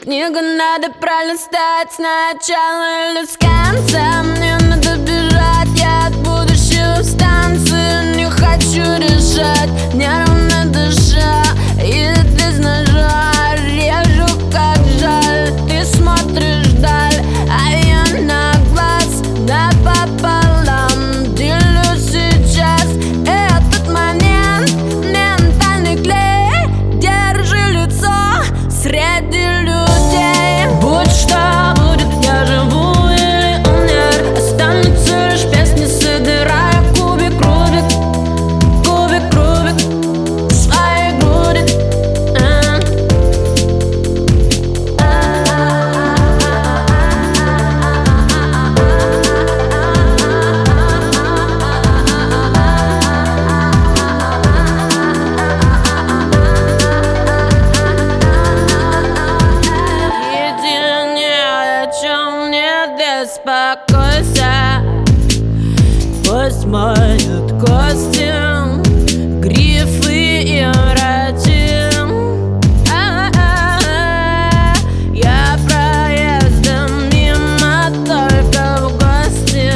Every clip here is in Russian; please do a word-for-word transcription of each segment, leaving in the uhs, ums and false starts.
Книгу надо пролистать сначала или с конца. Мне надо бежать, я от будущего в станции. Не хочу решать, неровно дыша, или без ножа режу, как жаль. Ты смотришь вдаль, а я на глаз напополам делюсь сейчас. Этот момент ментальный клей, держи лицо среди людей. Будь что будет, я живу или умер. Останутся лишь песни, собирая кубик, Рубик, кубик, Рубик в своей груди. Беспокойся, пусть моют кости, грифы и врачи. А-а-а-а. Я проездом мимо только в гости.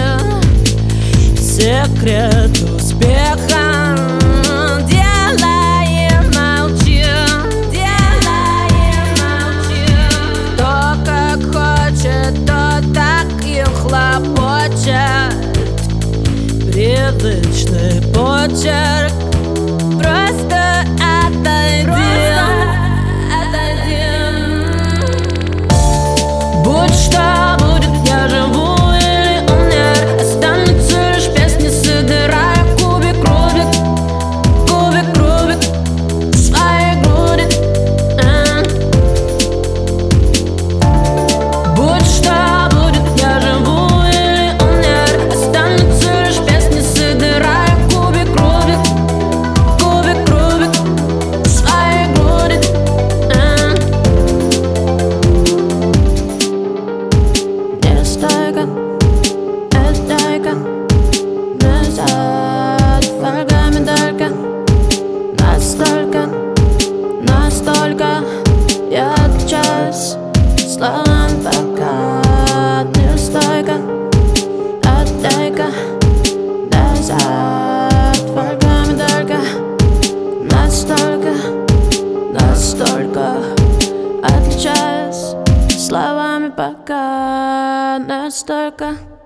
Секрет успеха делаем молчи, делаем молчи. Кто как хочет, тот так и хлопочет. Привычный почерк. Просто отойди, отойди. Будь что будет, я живу или умер. Останутся лишь песни, собирая кубик, Рубик, кубик, Рубик в своей груди. Будь что будет, я живу или умер. Останутся лишь песни, собирая кубик, Рубик, кубик, Рубик в своей груди. Не стойка, не стойка, назад фольгами только. Настолько, настолько я отличаюсь словам пока. Не стойка, отдай-ка, назад фольгами только. Настолько, настолько отличаюсь словами пока. Настолько.